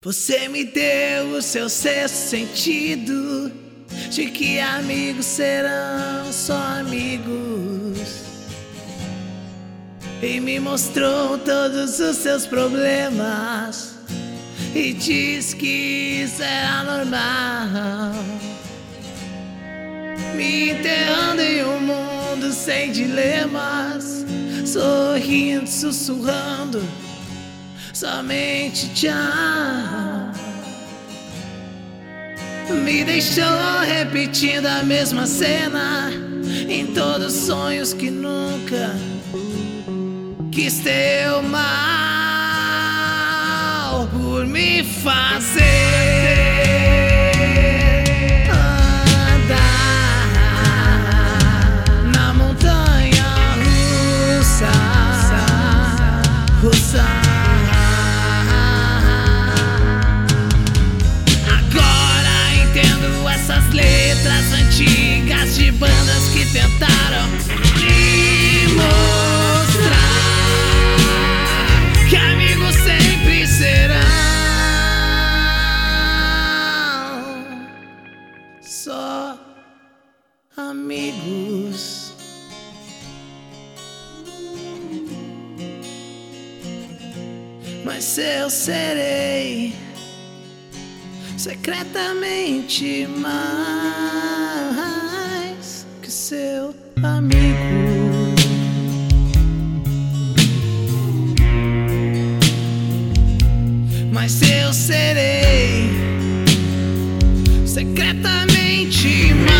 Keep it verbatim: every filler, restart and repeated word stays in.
Você me deu o seu sexto sentido de que amigos serão só amigos, e me mostrou todos os seus problemas e diz que isso era normal, me enterrando em um mundo sem dilemas, sorrindo, sussurrando somente tchau. Me deixou repetindo a mesma cena em todos os sonhos que nunca quis ter o mal por me fazer andar na montanha russa, russa. Essas letras antigas de bandas que tentaram me mostrar que amigos sempre serão só amigos. Mas eu serei secretamente mais que seu amigo. Mas eu serei secretamente mais